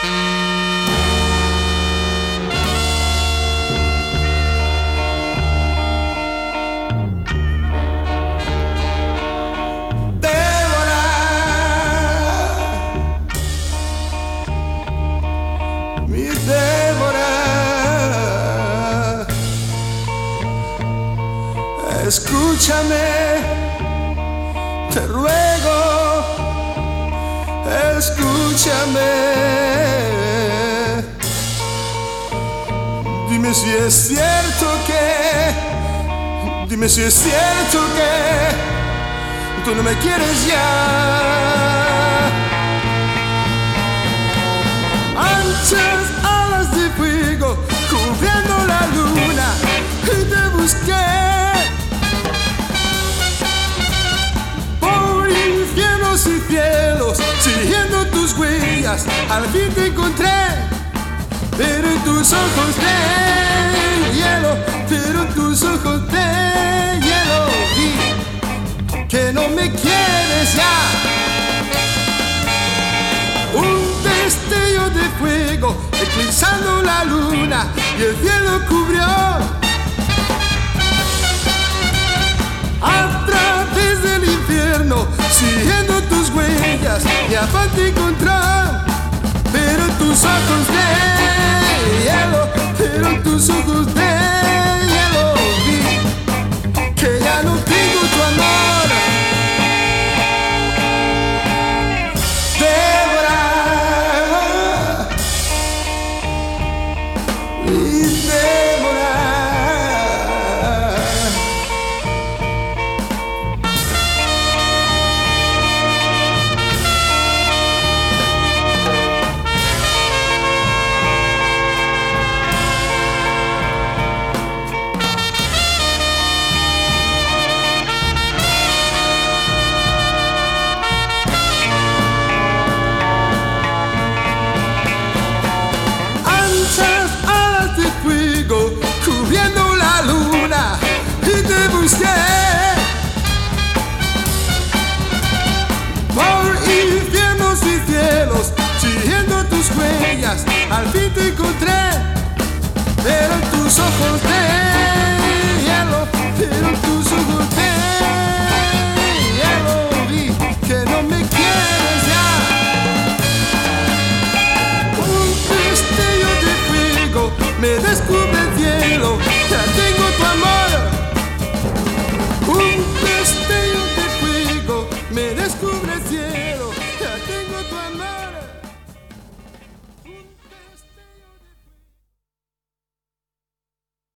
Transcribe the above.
Mi Débora, escúchame, te ruego, escúchame. Dime si es cierto que tú no me quieres ya. Anchas alas de fuego cubriendo la luna y te busqué por infiernos y cielos, siguiendo tus huellas, al fin te encontré. Pero en tus ojos de hielo, pero en tus ojos de hielo vi que no me quieres ya. Un destello de fuego eclipsando la luna y el cielo cubrió. A través del infierno, siguiendo tus huellas, mi afán te encontró. Pero en tus ojos de hielo, pero en tus ojos de hielo vi que ya no tengo tu amor. Débora, mi Débora. Cubriendo la luna y te busqué por infiernos y cielos, siguiendo tus huellas, al fin te encontré. Pero en tus ojos de hielo, pero en tus ojos de hielo vi que no me quieres ya. Un destello de fuego me descubre el cielo, ya tengo tu amor. Un destello de fuego me descubre el cielo, ya tengo tu amor.